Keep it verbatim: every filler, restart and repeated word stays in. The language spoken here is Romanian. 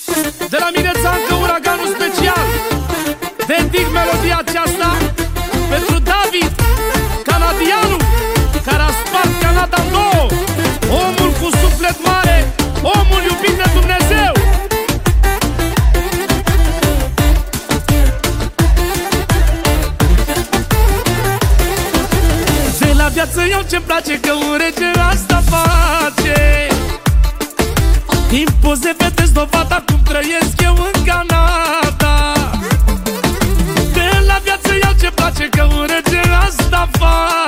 De la mine țancă uraganul special. Dedic melodia aceasta pentru David, canadianul, care a spart Canada în două. Omul cu suflet mare, omul iubit de Dumnezeu. De la viață iau ce-mi place, că un rege asta face. Din poze vedeți dovada cum trăiesc eu în Canada. De la viață iau ce-mi place, că un rege asta face.